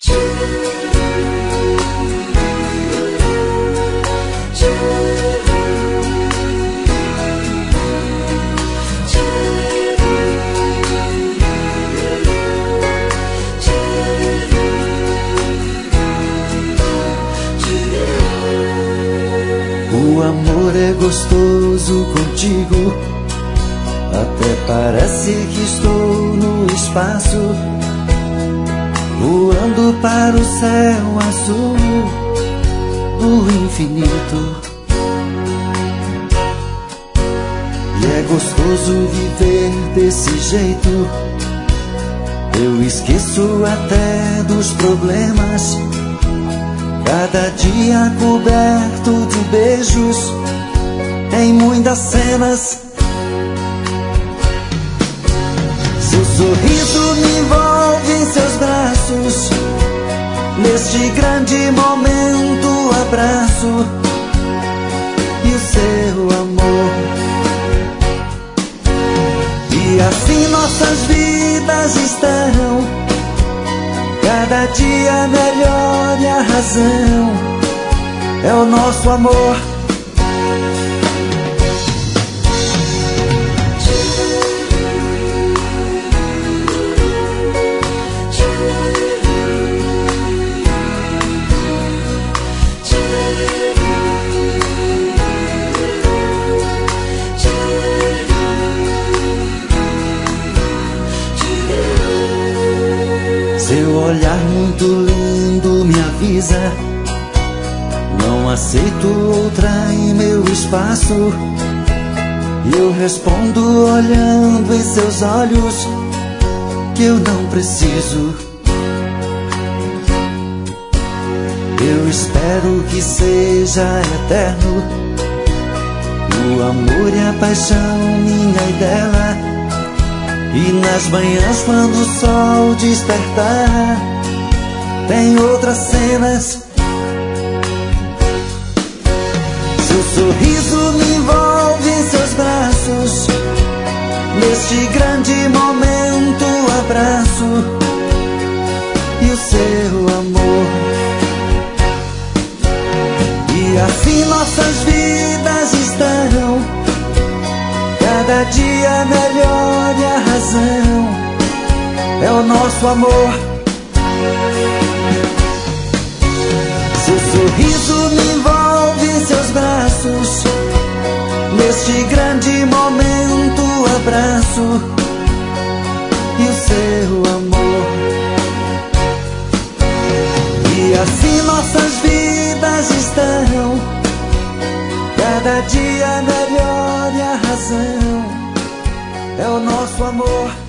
O amor é gostoso contigo, até parece que estou no espaço, voando para o céu azul do infinito. E é gostoso viver desse jeito, eu esqueço até dos problemas, cada dia coberto de beijos, em muitas cenas. Seu sorriso me envolve em seus braços, neste grande momento abraço, e o seu amor. E assim nossas vidas estão, cada dia melhor, e a razão é o nosso amor. Seu olhar muito lindo me avisa, não aceito outra em meu espaço. E eu respondo olhando em seus olhos que eu não preciso. Eu espero que seja eterno o amor e a paixão minha e dela. E nas manhãs quando o sol despertar, tem outras cenas. Seu sorriso me envolve em seus braços, neste grande momento abraço, e o seu amor. E assim nossas vidas estão, cada dia melhor, e a razão é o nosso amor. Seu sorriso me envolve em seus braços, neste grande momento abraço, e o seu amor. E assim nossas vidas estão, cada dia melhor, e a razão é o nosso amor.